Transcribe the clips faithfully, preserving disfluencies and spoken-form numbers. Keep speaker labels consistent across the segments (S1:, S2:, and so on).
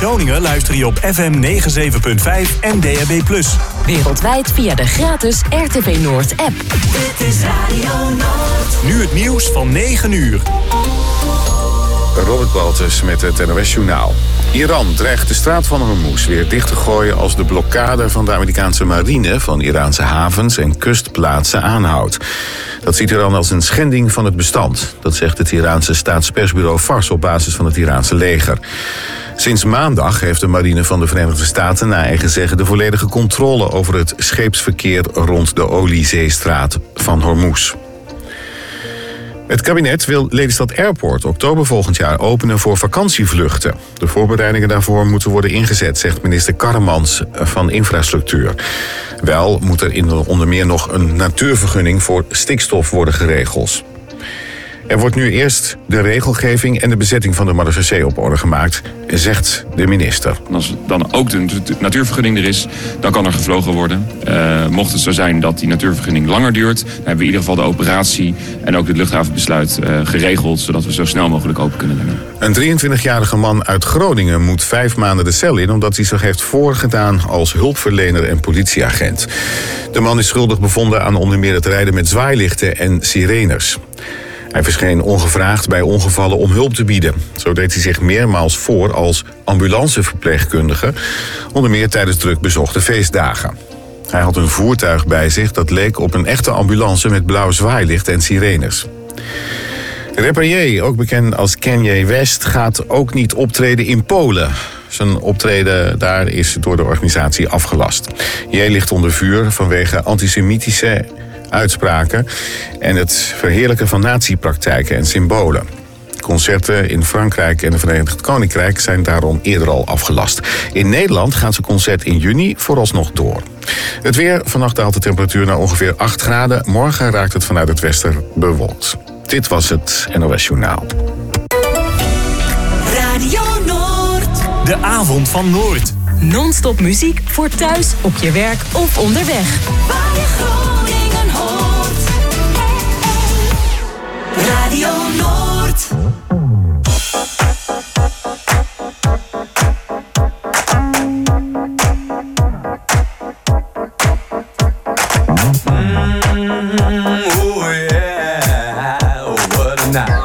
S1: Groningen luister je op F M negenenzeventig komma vijf en D A B plus.
S2: Wereldwijd via de gratis R T V Noord app.
S3: Dit is Radio Noord.
S1: Nu het nieuws van negen uur.
S4: Robert Baltus met het N O S Journaal. Iran dreigt de straat van Hormuz weer dicht te gooien als de blokkade van de Amerikaanse marine van Iraanse havens en kustplaatsen aanhoudt. Dat ziet Iran als een schending van het bestand. Dat zegt het Iraanse staatspersbureau Fars op basis van het Iraanse leger. Sinds maandag heeft de marine van de Verenigde Staten naar eigen zeggen de volledige controle over het scheepsverkeer rond de oliezeestraat van Hormuz. Het kabinet wil Lelystad Airport oktober volgend jaar openen voor vakantievluchten. De voorbereidingen daarvoor moeten worden ingezet, zegt minister Karremans van Infrastructuur. Wel moet er in onder meer nog een natuurvergunning voor stikstof worden geregeld. Er wordt nu eerst de regelgeving en de bezetting van de Marseillais op orde gemaakt, zegt de minister.
S5: Als dan ook de natuurvergunning er is, dan kan er gevlogen worden. Uh, mocht het zo zijn dat die natuurvergunning langer duurt, dan hebben we in ieder geval de operatie en ook het luchthavenbesluit uh, geregeld, zodat we zo snel mogelijk open kunnen doen.
S4: Een drieëntwintigjarige man uit Groningen moet vijf maanden de cel in omdat hij zich heeft voorgedaan als hulpverlener en politieagent. De man is schuldig bevonden aan onder meer het rijden met zwaailichten en sirenes. Hij verscheen ongevraagd bij ongevallen om hulp te bieden. Zo deed hij zich meermaals voor als ambulanceverpleegkundige, onder meer tijdens druk bezochte feestdagen. Hij had een voertuig bij zich dat leek op een echte ambulance met blauw zwaailicht en sirenes. Rapper Ye, ook bekend als Kanye West, gaat ook niet optreden in Polen. Zijn optreden daar is door de organisatie afgelast. Ye ligt onder vuur vanwege antisemitische uitspraken en het verheerlijken van nazi-praktijken en symbolen. Concerten in Frankrijk en het Verenigd Koninkrijk zijn daarom eerder al afgelast. In Nederland gaat zijn concert in juni vooralsnog door. Het weer, vannacht daalt de temperatuur naar ongeveer acht graden. Morgen raakt het vanuit het westen bewolkt. Dit was het N O S Journaal.
S3: Radio Noord.
S1: De avond van Noord.
S2: Non-stop muziek voor thuis, op je werk of onderweg.
S3: Waar je Groningen hoort. Radio Noord.
S6: Mm, oh yeah, oh what a night.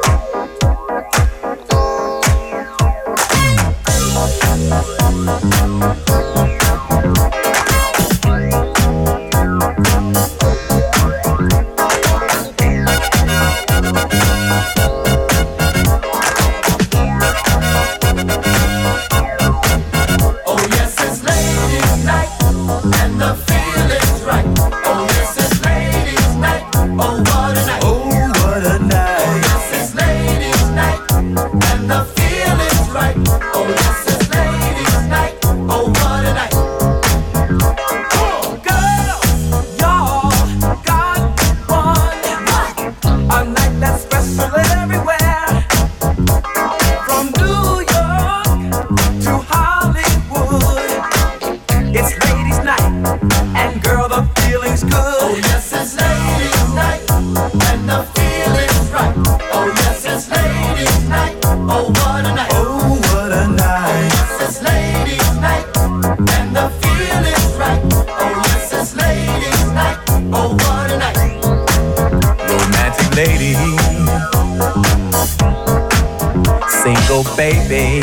S7: Baby,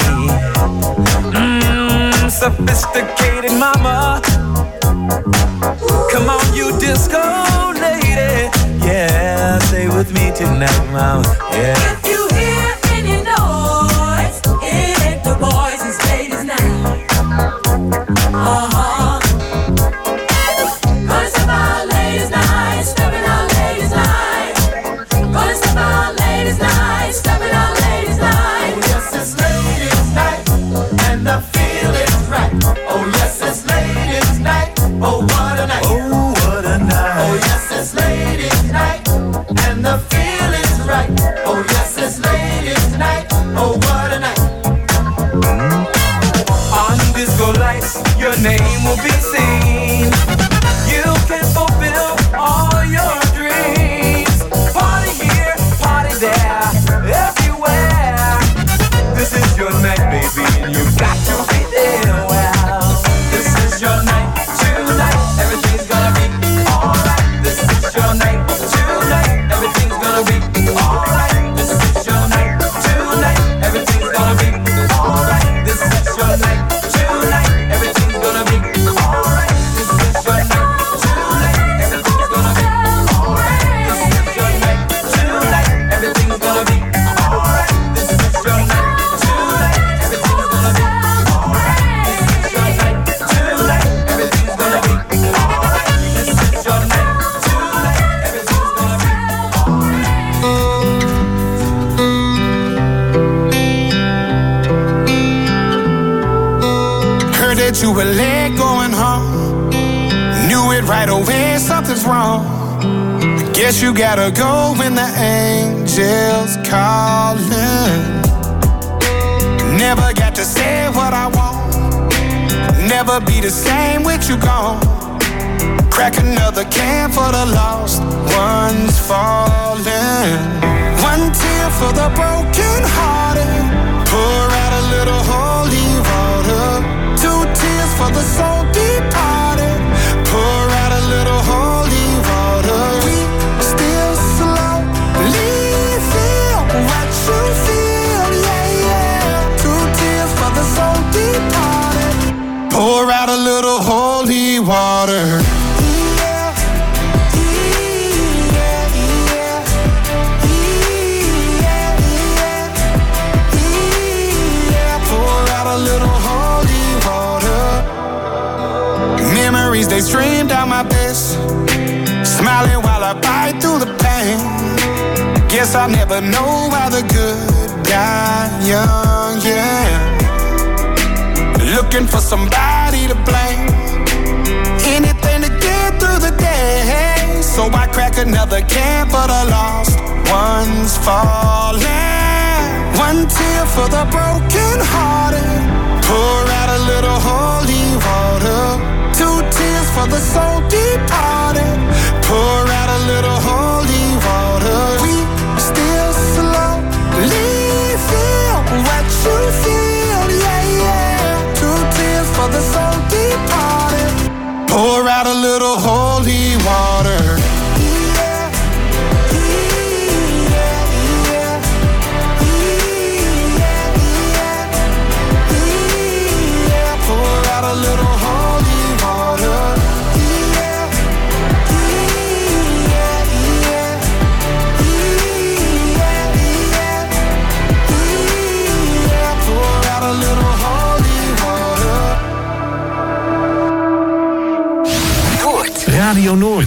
S7: mm, sophisticated mama. Come on, you disco lady. Yeah, stay with me tonight, mama. Yeah.
S3: If you hear any noise, hit the boys and ladies now. Uh-huh. Gonna step out ladies night, stepping out ladies night. Gonna step out ladies night, stepping out ladies night.
S6: Oh yes, it's ladies night, and the feel is right. Oh yes, it's ladies night. Oh what a night.
S7: Oh, what a night.
S6: Oh yes, it's ladies night, and the feel is right. Oh yes,
S8: you were late going home. Knew it right away, something's wrong. Guess you gotta go when the angels calling. Never got to say what I want. Never be the same with you gone. Crack another can for the lost ones falling. One tear for the broken hearted. Pour out a little holy water. Two tears for the soul departed. Pour out a little holy water. We still slowly feel what you feel, yeah, yeah. Two tears for the soul departed. Pour out a little holy water. Memories, they stream down my face. Smiling while I bite through the pain. Guess I'll never know why the good die young, yeah. Looking for somebody to blame. Anything to get through the day. So I crack another can for the lost ones falling. One tear for the broken hearted. Pour out a little holy water. Two tears for the soul departed. Pour out a little holy water. We still slowly feel what you feel, yeah, yeah. Two tears for the soul departed. Pour out a little holy water.
S1: Radio Noord.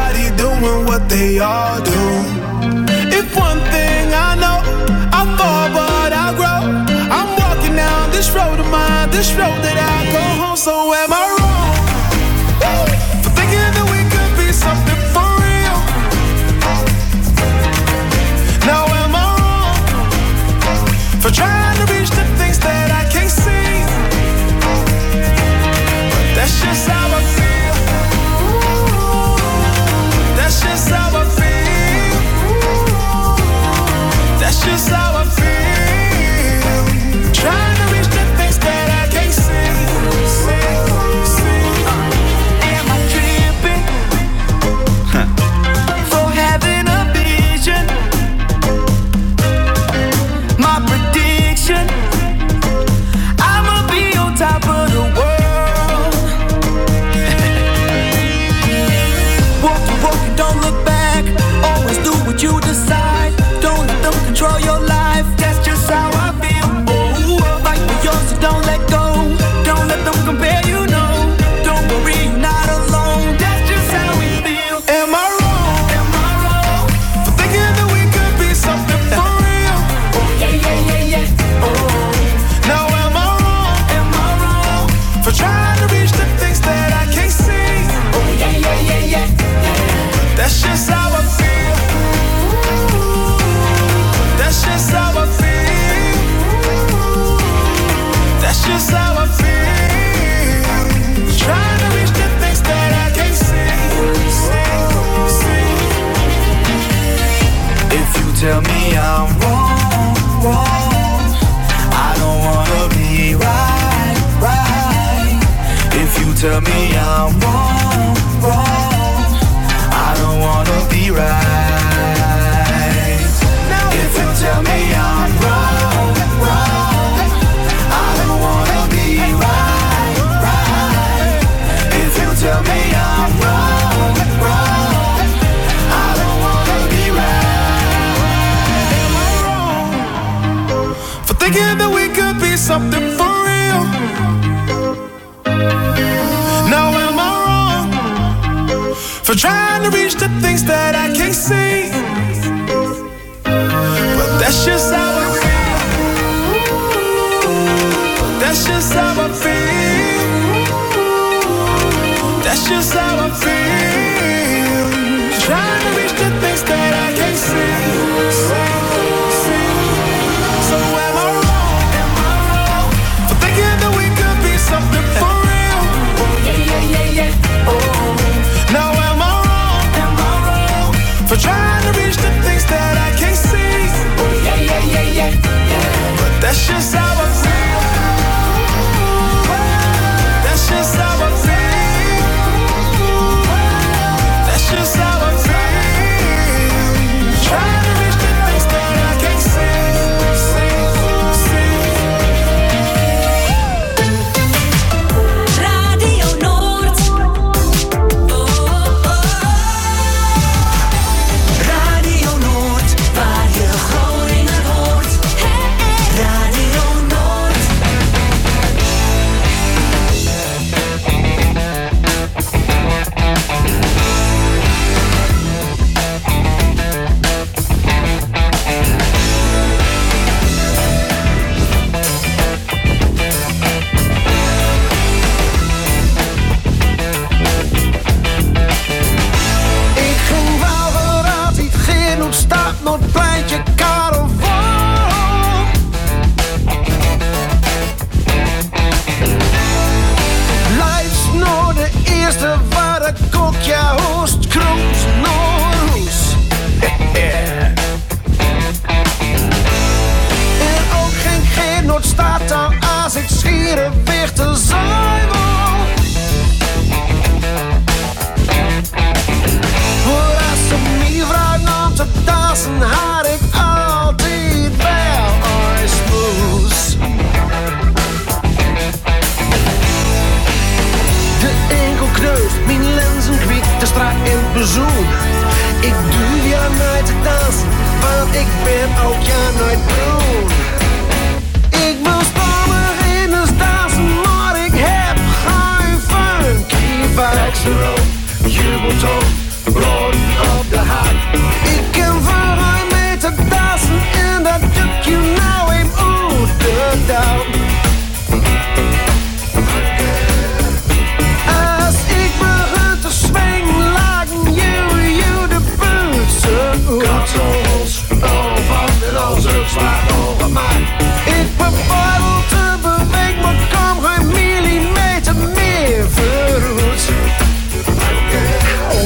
S8: everybody doing what they all do. If one thing I know, I fall but I grow. I'm walking down this road of mine, this road that I go home. So am I wrong for thinking that we could be something for real? Now am I wrong for trying to reach the things that I can't see? But that's just how I feel. That's just how I feel. That's just how I feel. Trying to reach the things that I can't see. See, see.
S7: Am I tripping for having a vision? My prediction, I'ma be on top of the world. Walk the walk and don't look back. Always do what you decide. Don't let them control your life. That's just how I feel. Oh, fight for yours, so don't let go. Don't let them compare you, no. Don't worry, you're not alone. That's just how we feel.
S8: Am I wrong?
S7: Am I wrong?
S8: For thinking that we could be something for real?
S7: Yeah, yeah, yeah, yeah. Oh,
S8: Now am I wrong?
S7: am I wrong?
S8: For trying to reach the things that I can't see?
S7: Oh, yeah, yeah, yeah, yeah.
S8: That's just how I feel. That's just how I feel. That's just how I feel. Trying to reach the things that I can't see. See, see.
S7: If you tell me I'm wrong, wrong, I don't wanna be right, right. If you tell me I'm wrong, wrong, I don't wanna be right. If you tell me I'm wrong, wrong, I don't wanna be right, right. If you tell me I'm wrong, wrong, I don't wanna be right.
S8: Am I wrong for thinking that we could be something for real? Now am I wrong for trying to reach the things that I can't see? But that's just how I feel. That's just how I feel. That's just how I feel. Trying to reach the things that I can't see. See, see. So am I wrong? Am I wrong for thinking that we could be something for real?
S7: Yeah, yeah, yeah, yeah. Oh,
S8: Now am I wrong?
S7: am I wrong?
S8: For trying to reach the things that I can't see?
S7: Yeah, yeah, yeah, yeah, yeah.
S8: But that's just how I feel. That's just how I feel. That's just how I feel. Trying to reach the things that I can't see. See, see.
S2: Radio Noord. Oh, oh, oh. Radio Noord, waar je Groningen hoort. Radio Noord.
S9: Ik ging wel geraad, niet genoeg staat, nog pleintje Karel voor. Lijfs nog de eerste waar de kokje hoest, kroes Noorhoes. En ook geen genoeg staat dan als ik schieren weer te zijn wil. Voor als ze mij vragen om te dansen, had ik altijd wel een smoes. De enkel kneust, mijn lenzen kwijt, te strak in het bezoen. Ik doe ja nooit te dansen, want ik ben ook ja nooit groen. Ik wil stammen in de dansen, maar ik heb geen funky vibes erop. Jubeltoon, bloeden op de haak. Ik ken vooruit mee te dansen en dat doe je nou even uit de dauw. Als ik begin te swingen, lagen you, you de buurtse uit. Katsels, oh van dit als het slaat over mij. Ik bepaal te bewegen, maar kom geen millimeter meer vooruit. Oh.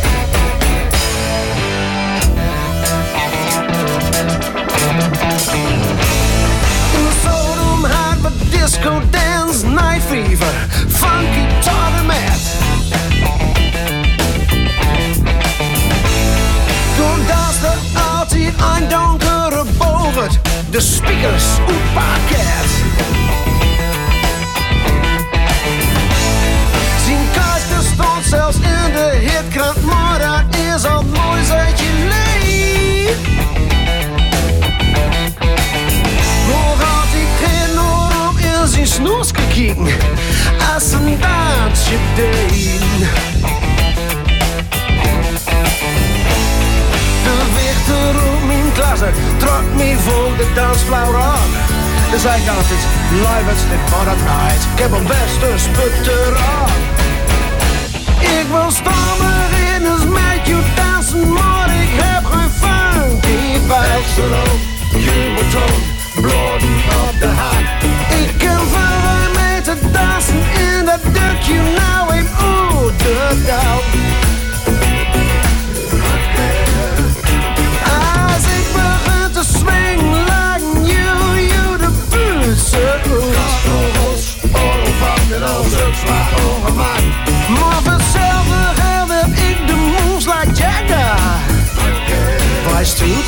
S9: In Sodom had we disco dance, night fever, funky torment. Toen danste altijd een donkere boven, de speakers uit parket. Zijn kasten stond zelfs in de hitkrant, maar dat is al mooi uit je leven. Nog had ik geen oor om in zijn snoes te kijken, als een dansje deed. De wichter op mijn klasse trok me voor de dansvloer aan. Dan zei ik altijd, live het van het night, ik heb een beste sputter aan. Ik wil stammen in eens met je dansen, maar ik heb geen funky vibes. Je moet toon, bloeden op de haak. Ik kan verder mee te dansen in dat dukje nou even uit de dauw. Als ik begin te swingen, lagen you, you de buurtse uit. Katsels, oh van dit als het slaat over mij. Maar vanzelfde geld heb ik de moves like Jagger. Weißt du?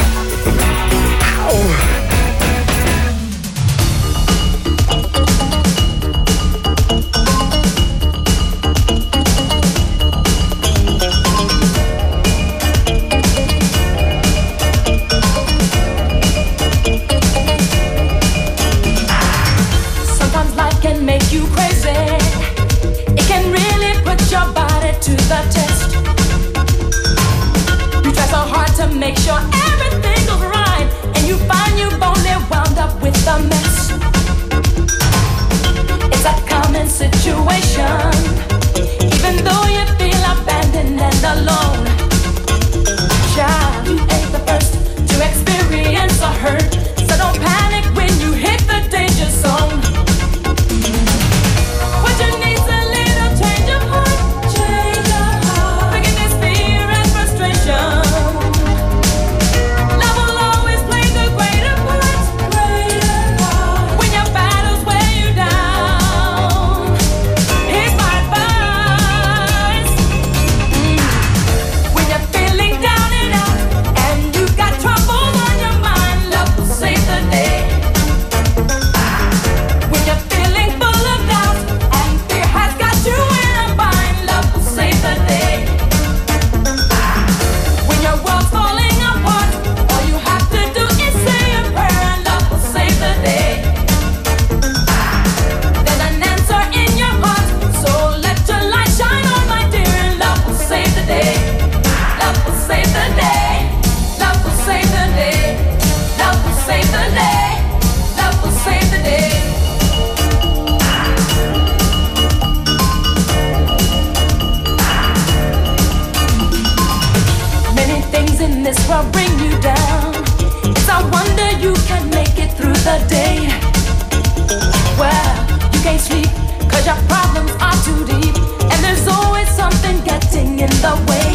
S9: Oh.
S3: Sometimes life can make you crazy. It can really put your body to the test. You try so hard to make sure everything goes right, and you find you've only wound up with a mess. It's a common situation, even though you feel abandoned and alone. Child, you ain't the first to experience a hurt, so don't panic when you hit the danger zone. What you need's a little change of heart, change of heart. Forget this fear and frustration. Love will always play the greater part, greater part. When your battles weigh you down, here's my advice. Mm. When you're feeling down and out, and you got trouble on your mind, love will save the day. When you're feeling full of doubt, and fear has got you in a bind, love will save the day. When your world's falling apart, all you have to do is say a prayer, and love will save the day. There's an answer in your heart, so let your light shine on, my dear, and love will save the day. Love will save the day. Love will save the day. Love will save the day. Love will save the day. Many things in this world bring you down. It's a wonder you can make it through the day. Well, you can't sleep cause your problems are too deep, and there's always something getting in the way.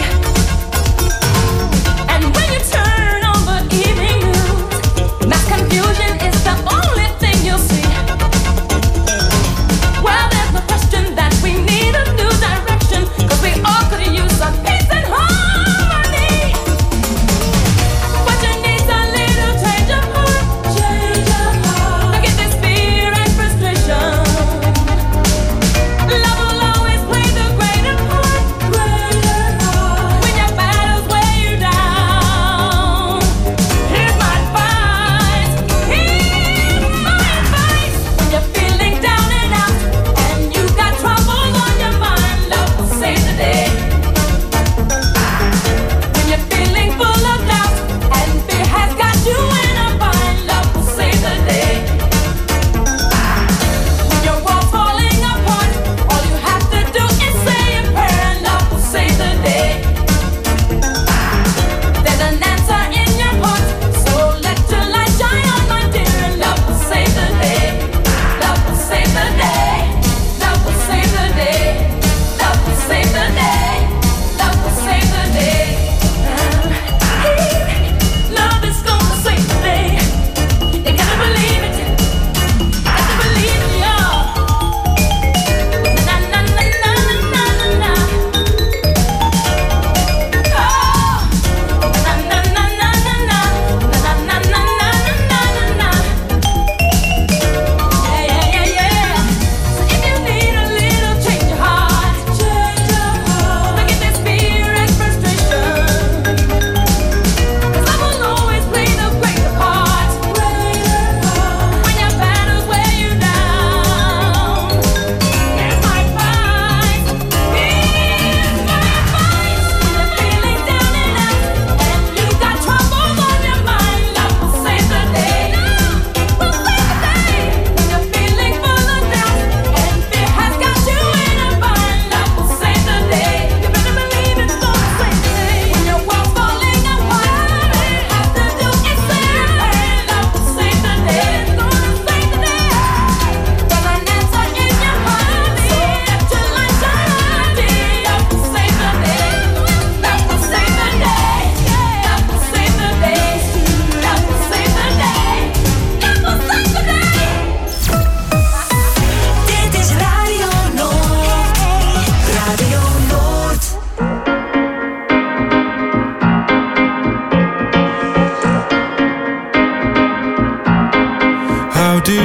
S3: And when you turn on the evening news, mass confusion is the only thing you'll see. Well, there's no question that we need a new direction, cause we all could use some peace and harmony. What you need's a little change of heart, change of heart. Forget this fear and frustration. Love will always play the greater part, greater part. When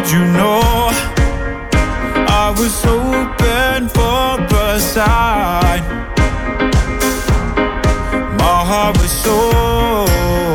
S10: did you know I was hoping for a sign? My heart was so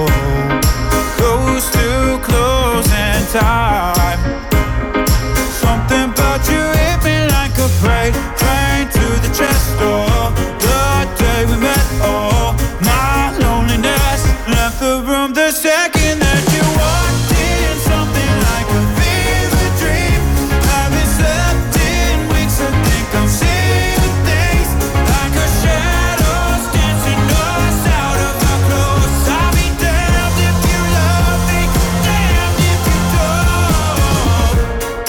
S10: close to closing time. Something about you hit me like a freight train to the chest door. The day we met, oh, my loneliness left the room the second that you walked in. Something like a fever dream. Haven't slept in weeks, I think I'm seeing things like a shadows dancing us out of our clothes. I'll be damned if you love me, damned if you don't.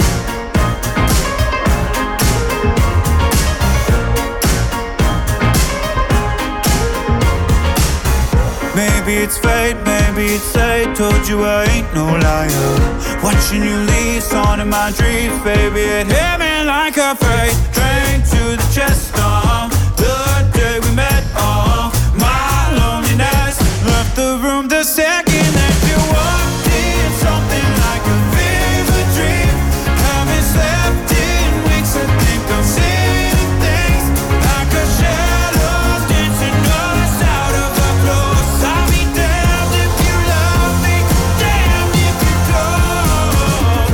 S10: Maybe it's fate, maybe it's fate. Told you I ain't no liar. Watching you leave, on in my dreams, baby. It hit me like a freight train to the chest. Uh, the day we met, uh, my loneliness left the room the second that you walked in. Something like a fever dream. Haven't slept in weeks, I think I'm seeing things like a shadows dancing us out of our clothes. I'll be damned if you love me, damned if you don't.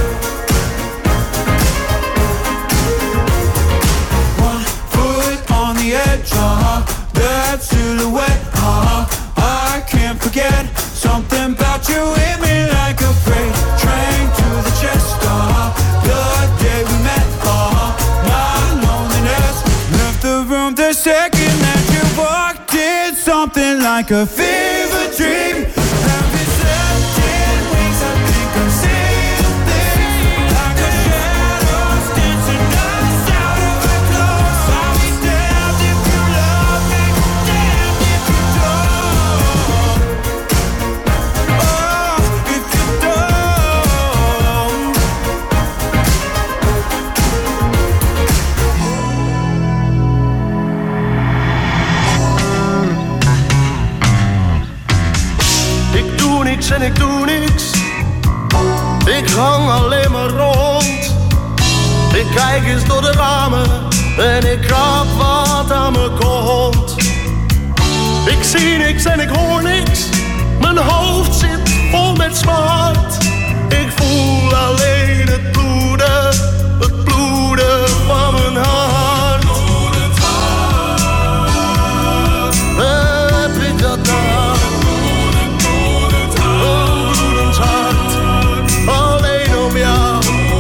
S10: One foot on the edge, uh-huh, that silhouette, uh-huh, I can't forget. Something about you hit me like a freight train to the chest, uh-huh, the day we met, uh-huh, my loneliness left the room the second that you walked in. Something like a fever dream. Haven't slept in weeks, I think I'm seeing things like a shadows dancing us out of our clothes. I'll be damned if you love me, damned if you don't. Oh, if you don't.
S9: Ik doe niks en ik doe niks. Ik hang alleen maar rond. Ik kijk eens door de ramen en ik krap wat aan mijn kont. Ik zie niks en ik hoor niks. Mijn hoofd zit vol met smart. Ik voel alleen het bloeden, het bloeden van mijn hart. Heb ik dat nou? Een bloedend hart, alleen om jou.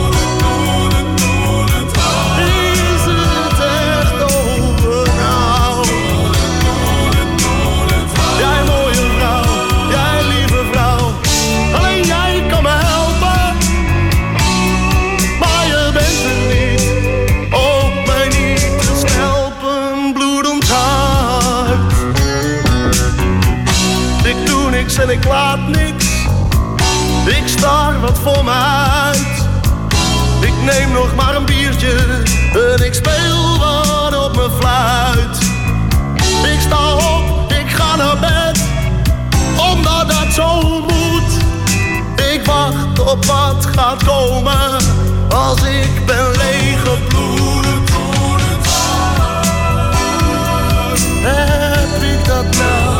S9: Is het echt over nou? Jij mooie vrouw, jij lieve vrouw, alleen jij kan me helpen. Maar je bent er niet, ook mij niet te helpen. Bloedend hart. Ik doe niks en ik laat niks. Ik staar wat voor me uit. Ik neem nog maar een biertje en ik speel wat op mijn fluit. Ik sta op, ik ga naar bed, omdat dat zo moet. Ik wacht op wat gaat komen als ik ben leeggebloed. Heb ik dat nou?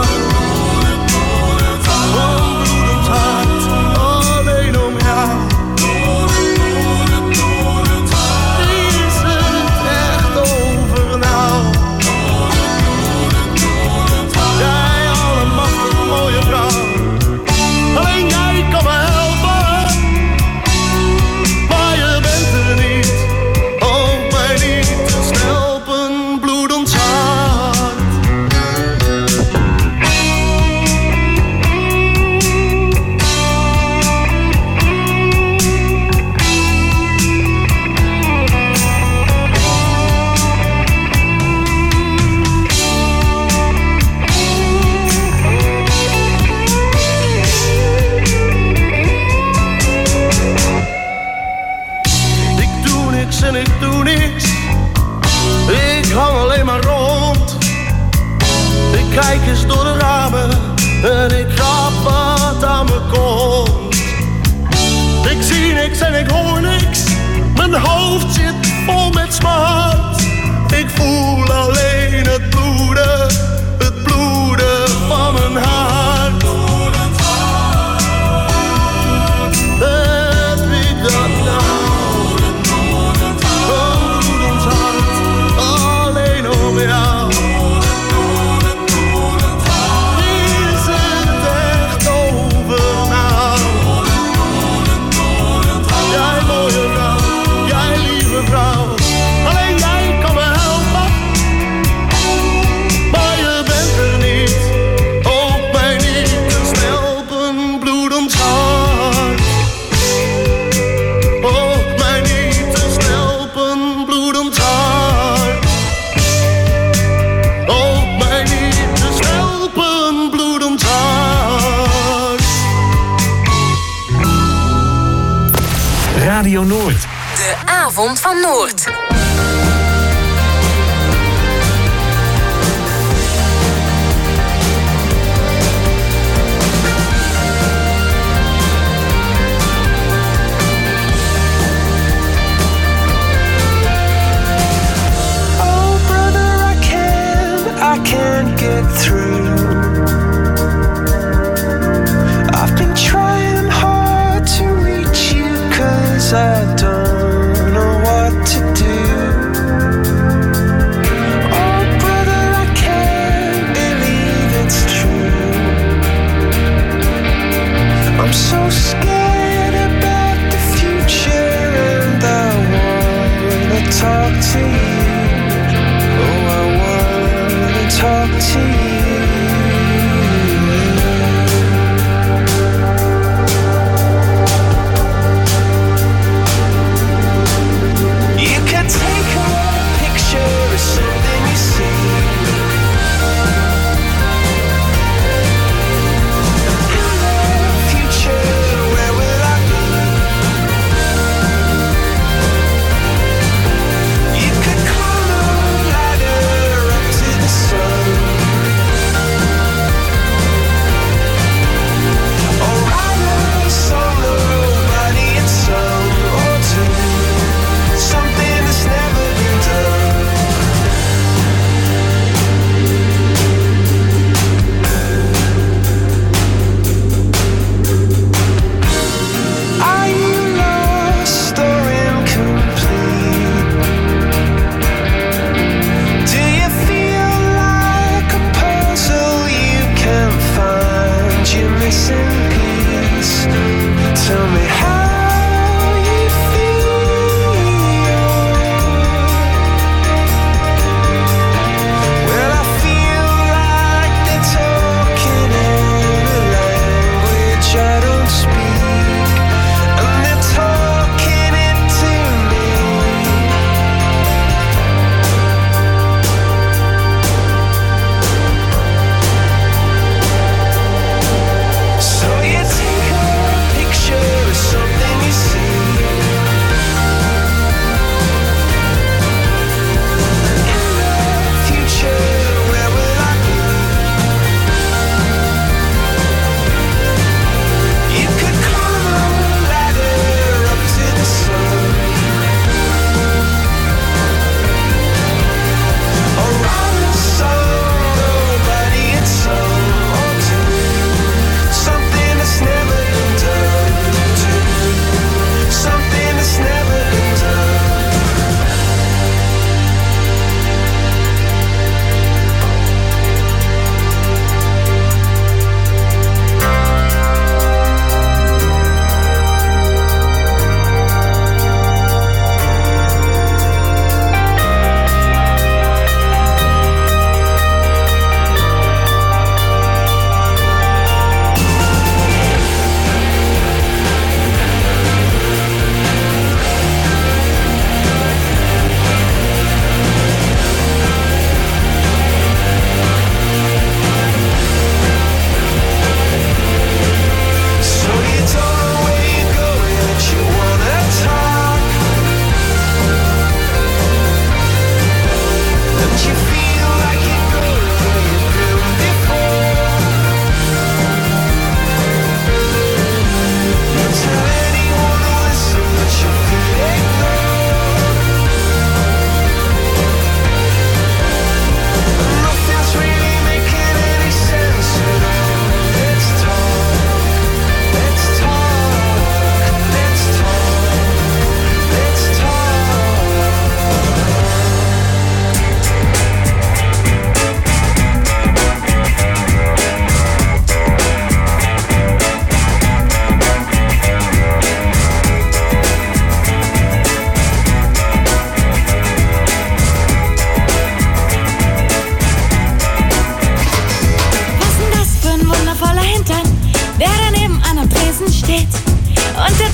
S9: Een bloedend hart, alleen om jou. Is het echt over nou? Jij allemachtig mooie vrouw, alleen jij kan me helpen.
S11: hoofd zit vol met smart. Ik voel alleen het bloeden, het bloeden van mijn hart. Heb ik dat nou? Een bloedend hart, alleen om jou. Is het echt over nou? Jij mooie vrouw, jij lieve vrouw. Alleen jij kan me helpen, maar je bent er niet. Ook mij niet te stelpen, bloedend hart. Ook mij niet te stelpen, bloedend hart. Ook mij niet te stelpen, bloedend hart.
S1: Radio Noord.
S2: De avond van Noord.
S9: Oh, brother, I can't, I can't get through. I've been trying hard to reach you, 'cause I don't know what to do.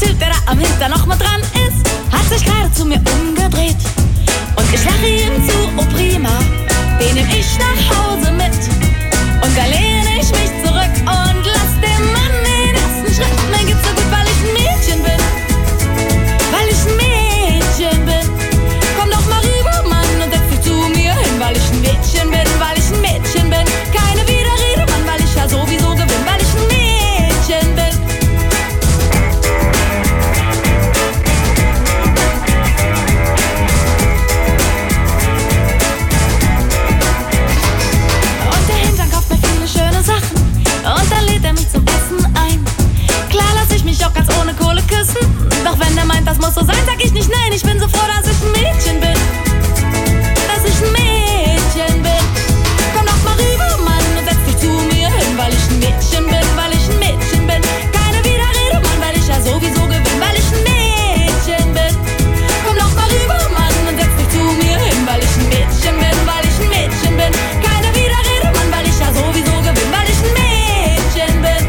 S3: Typ, der da am Hinter noch mal dran ist, hat sich gerade zu mir umgedreht. Und ich lache ihm zu, oh prima, den nehm ich nach Hause mit. Und da lehne ich mich zurück und lass dem Mann den ersten Schritt. Mir geht's so gut, weil ich ein Mädchen bin. Weil ich ein Mädchen bin. Komm doch mal rüber, Mann, und setz dich zu mir hin. Weil ich ein Mädchen bin, weil ich ein Mädchen bin. Keine Widerrede, Mann, weil ich ja sowieso gewinn. Weil ich ein Mädchen bin. Und der Hintern kauft mir viele schöne Sachen. Und dann lädt er mich zum Essen ein. Klar lass ich mich auch ganz ohne Kohle küssen. Doch wenn er meint, das muss so sein, sag ich nicht nein. Ich bin so froh, dass ich ein Mädchen bin. Dass ich ein Mädchen bin. Komm doch mal rüber, Mann, und setz dich zu mir hin. Weil ich ein Mädchen bin, weil ich ein Mädchen bin. Keine Widerrede, Mann, weil ich ja sowieso gewinn. Weil ich ein Mädchen bin. Komm doch mal rüber, Mann, und setz dich zu mir hin. Weil ich ein Mädchen bin, weil ich ein Mädchen bin. Keine Widerrede, Mann, weil ich ja sowieso gewinn. Weil ich ein Mädchen bin.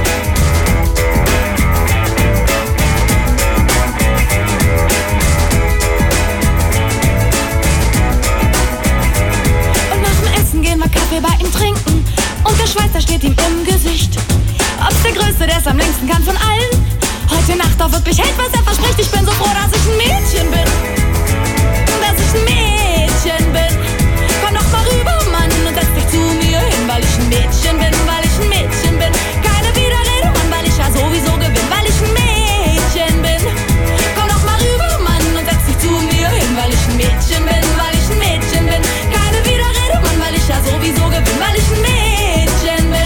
S3: Und nach dem Essen gehen wir Kaffee bei ihm trinken. Und der Schweizer steht ihm im Gesicht. Ob's der Größte, der es am längsten kann von allen. Heute Nacht auch wirklich hält, was er verspricht. Ich bin so froh, dass ich ein Mädchen bin. Dass ich ein Mädchen bin. Komm doch mal rüber, Mann, und setz dich zu mir hin. Weil ich ein Mädchen bin, weil ich ein Mädchen bin. Keine Widerrede, Mann, weil ich ja sowieso gewinn. Weil ich ein Mädchen bin. Komm doch mal rüber, Mann, und setz dich zu mir hin. Weil ich ein Mädchen bin, weil ich ein Mädchen bin. Keine Widerrede, Mann, weil ich ja sowieso gewinn. Weil ich ein Mädchen bin.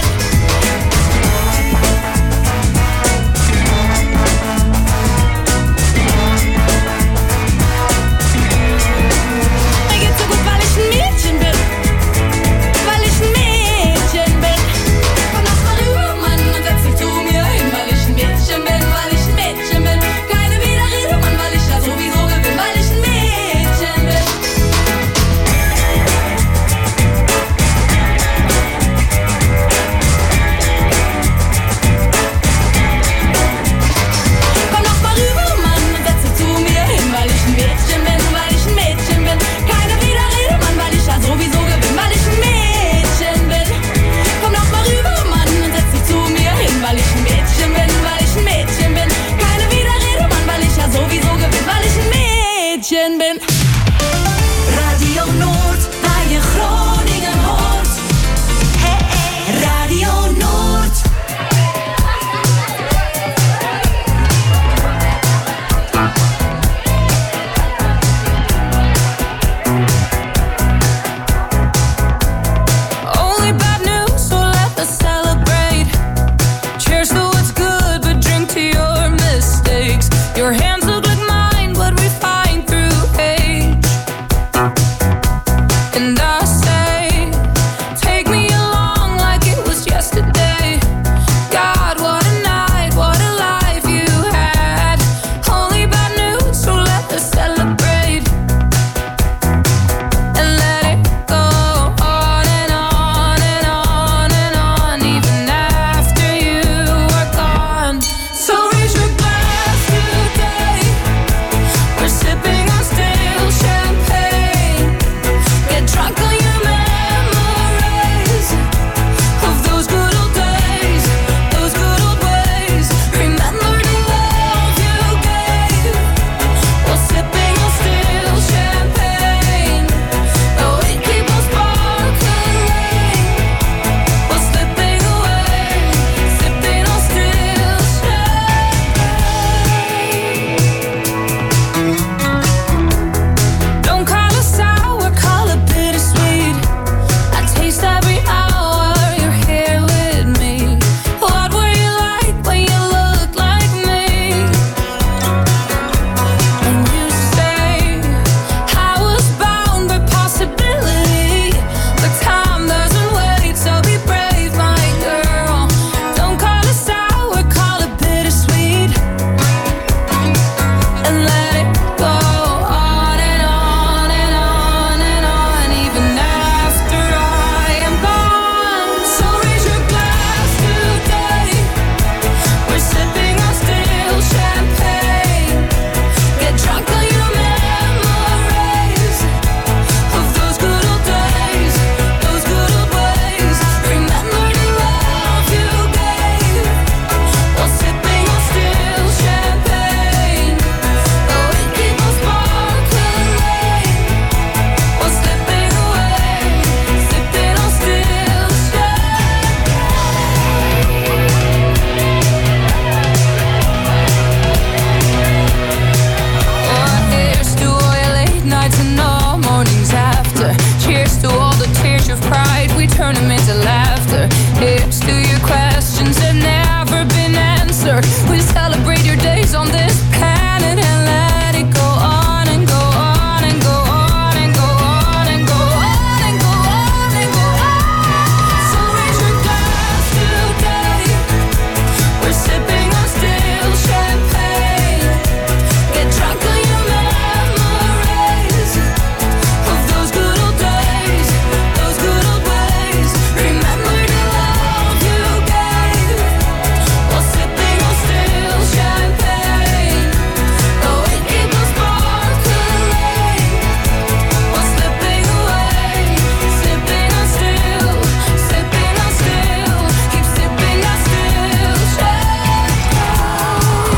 S3: have never been answered. We celebrate your days on this planet and let it go on and go on and go on and go on and go on and go on and go on. So raise your glass today. We're sipping on still champagne. Get drunk on your memories of those good old days, those good old ways. Remember the love you gave while sipping on still champagne. Oh, it keep us sparkling while slipping away, sipping on still, sipping on still, keep sipping on still champagne.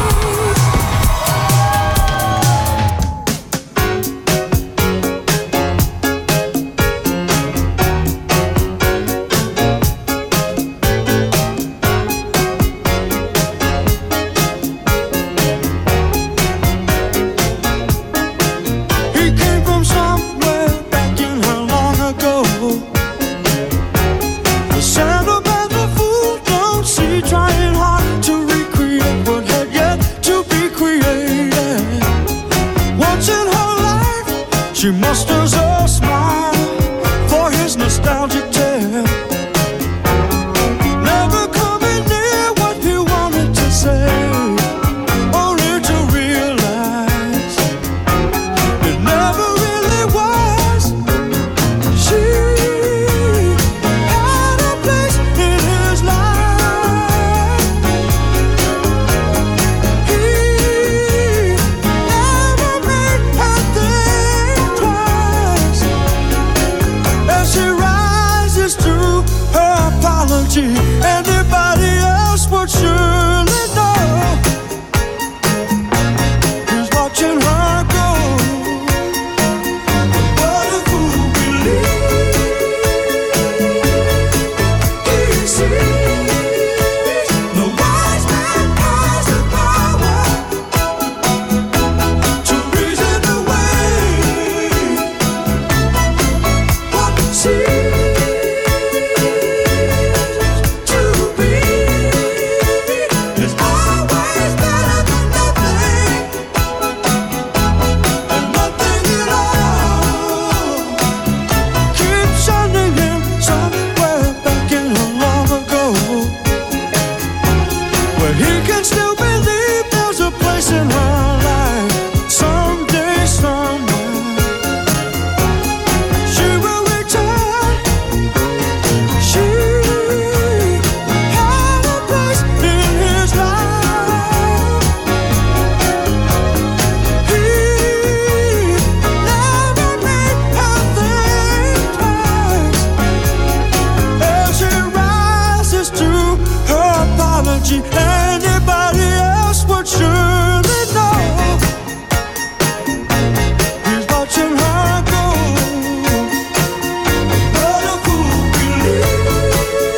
S10: He came from somewhere back in how long ago. The sentimental fool don't see, trying hard to recreate what had yet to be created. Once in her life, she musters a smile for his nostalgic tale. Never coming near what he wanted to say, only to realize it never really was. She had a place in his life. He never made her think twice. As she rises to her apology, anybody else would surely know. He's watching her go. What a fool believes he sees. The wise man has the power to reason away what seems to be is always better than nothing, and nothing at all. Keep sending him somewhere back in long ago, where he can still believe there's a place in her life. Someday, somewhere, she will return. She had a place in his life. He never made her think twice. As she rises to her apology, anybody else would surely know. He's watching her go. What a fool believes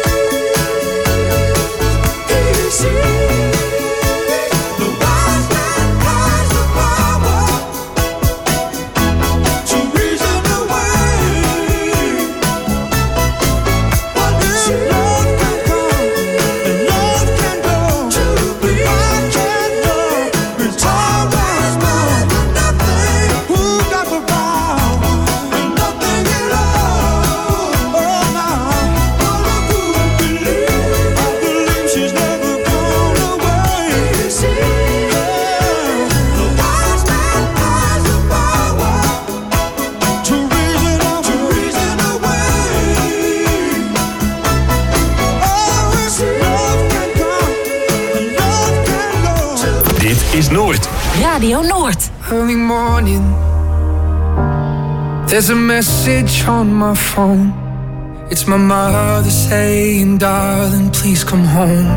S10: he sees. The wise man has the power to reason away what seems. Love can come and love can go. To be I can't know. It's always better than nothing. Who got the power and nothing at all? Oh, now what a fool believes. I believe she's never gone away. He sees. The wise man has the power to reason away. To reason away. Oh, it's love can come and love can go.
S1: Dit is Noord.
S2: Radio Noord.
S12: Early morning, there's a message on my phone. It's my mother saying, darling, please come home.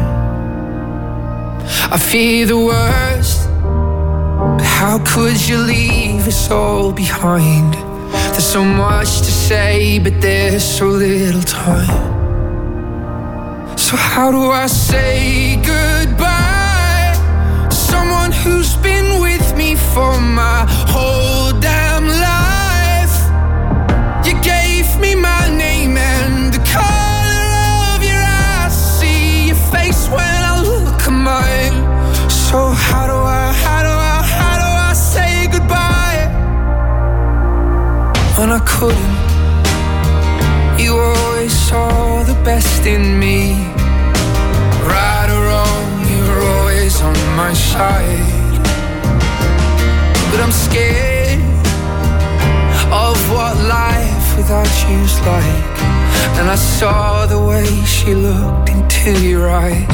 S12: I fear the worst, but how could you leave us all behind? There's so much to say, but there's so little time. So how do I say goodbye to someone who's been with me for my whole damn life? You gave me my name and the color of your eyes. See your face when when I couldn't. You always saw the best in me. Right or wrong, you were always on my side. But I'm scared of what life without you's like. And I saw the way she looked into your eyes.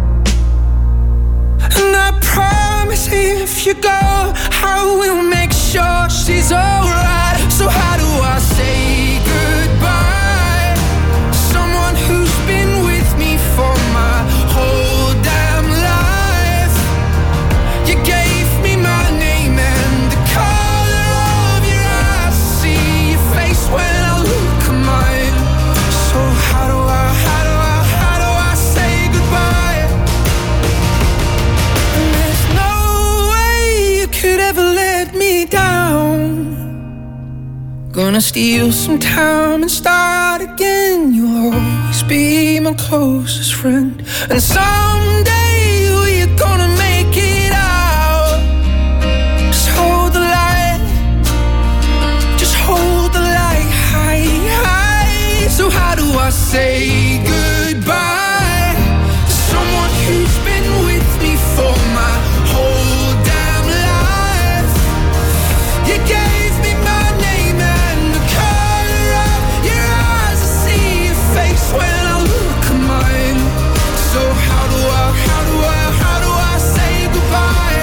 S12: And I promise if you go, I will make sure she's alright. So how do I say goodbye? Someone who's been with me for my whole damn life. You gave me my name and the color of your eyes. See your face when I look at mine. So how do I, how do I, how do I say goodbye? And there's no way you could ever let me down. Gonna steal some time and start again. You'll always be my closest friend. And someday we're gonna make it out. Just hold the light. Just hold the light high, high. So how do I say goodbye to someone who's been with me for my whole damn life? You gave me my name and the color of your eyes. I see your face when I look at mine. So how do I, how do I, how do I say goodbye?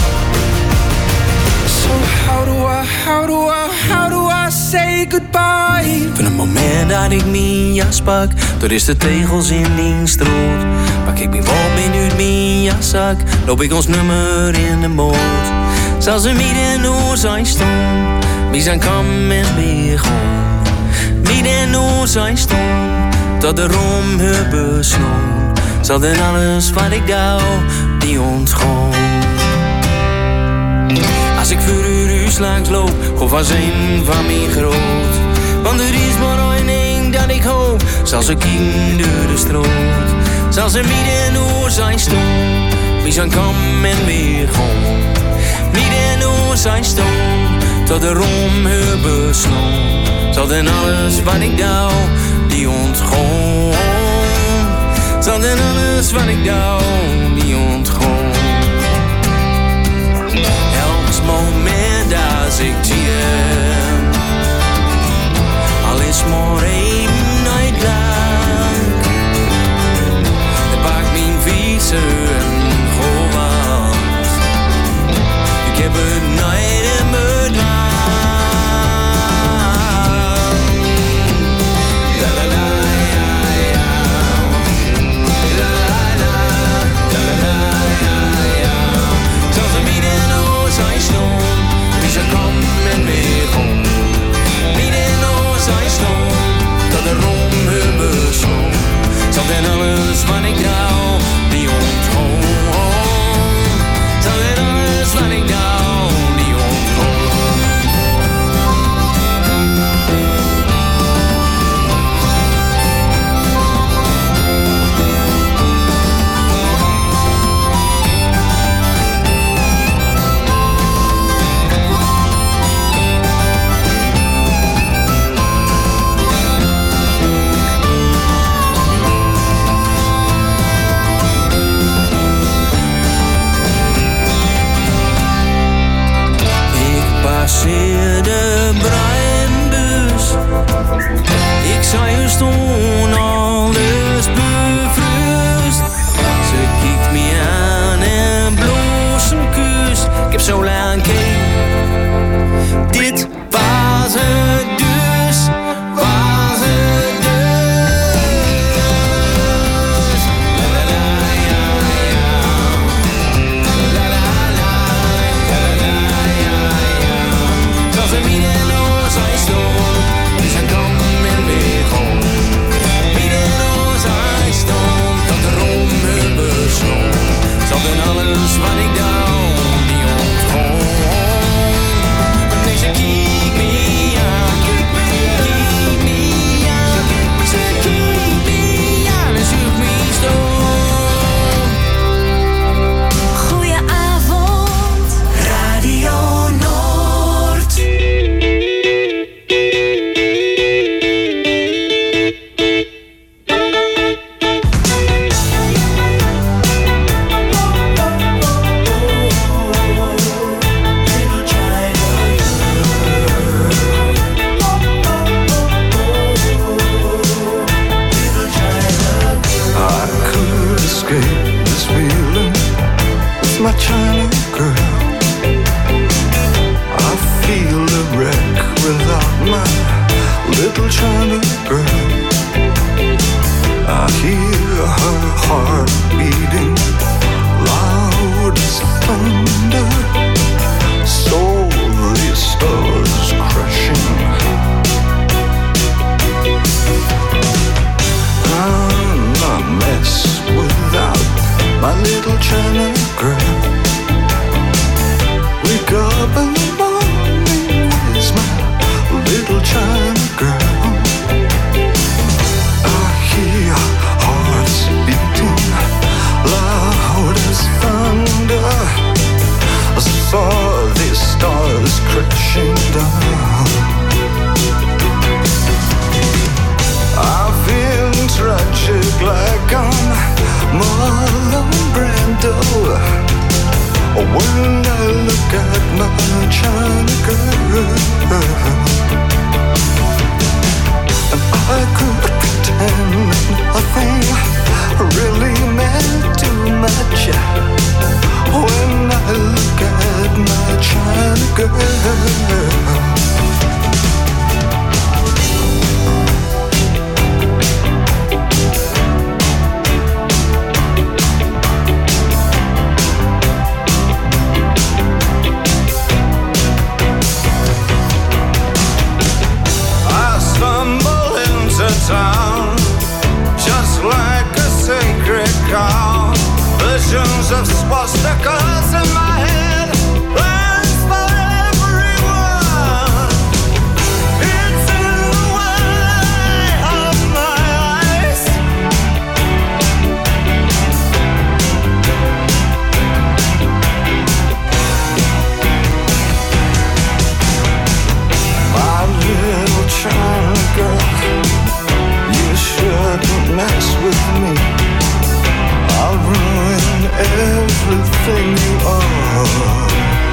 S12: So how do I, how do I, how do I say goodbye?
S13: Van het moment dat ik mijn jas pak, door is de tegels in dienst rood. Pak ik mijn walmin uit mijn jaszak, loop ik ons nummer in de boot. Zelfs een midden hoe zijn stond, wie zijn kam en begon. Midden hoe zijn stond, tot de rom haar besloot. Zal dan alles wat ik douw, die ontgon. Als ik voor uw huis langs loop, of als een van mij groot. Want er is maar één ding dat ik hoop, zal ze king door de stroot. Zal ze midden hoe zijn stond, wie zijn kam en weer gewoon. Midden hoe zijn stond, tot de rom haar besloot. Zal dan alles wat ik douw, die ontgon. Zal dan alles wat ik douw, die ontgon. Elk moment als ik zie, al is maar één nacht lang. Dan pak mijn fiets en go wat. Ik heb het nooit in mijn lang. La la la ja ja. La la la. La la la ja ja. Zoals een midden oor zijn stond, wie ze kwam en weer kon. Midden oor zijn stond, dat de rom haar besloot. Zal dan alles wat ik douw, die ontgon.
S14: China girl. I feel a wreck without my little China girl. I hear her heart beating loud as thunder. So the stars crashing. I'm a mess without my little China girl. Wake up in the morning, where's my little China girl? I hear hearts beating loud as thunder. I saw the stars crashing down. I've been tragic like I'm Marlon Brando. When I look at my China girl, and I could pretend nothing really meant too much. When I look at my China girl. Town, just like a sacred cow. Visions of swastikas in my head, plans for everyone. It's in the way of my eyes. My little China girl, shouldn't mess with me. I'll ruin everything you are.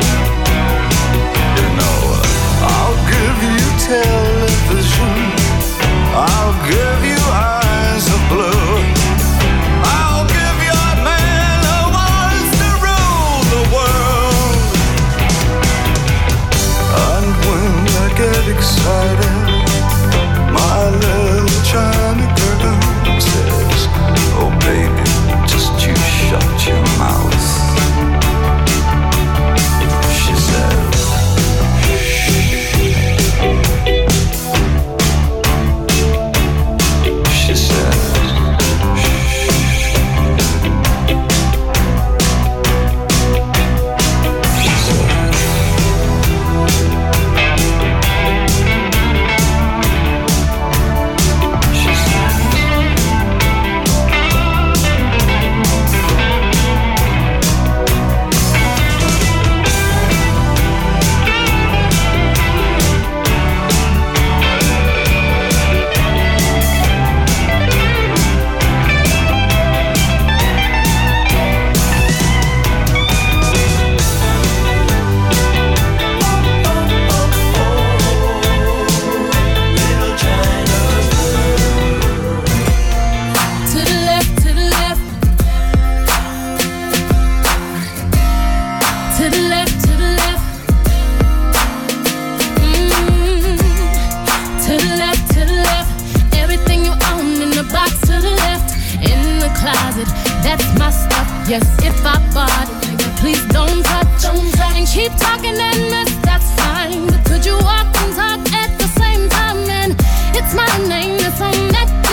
S14: You know, I'll give you television, I'll give you eyes of blue, I'll give you a man who wants to rule the world. And when I get excited, my little China girl says, oh baby, just you shut your mouth. She says, she says,
S3: that's my stuff. Yes, if I bought it, nigga, please don't touch. Don't touch. And keep talking and mess, that's fine. But could you walk and talk at the same time? And it's my name that's on that.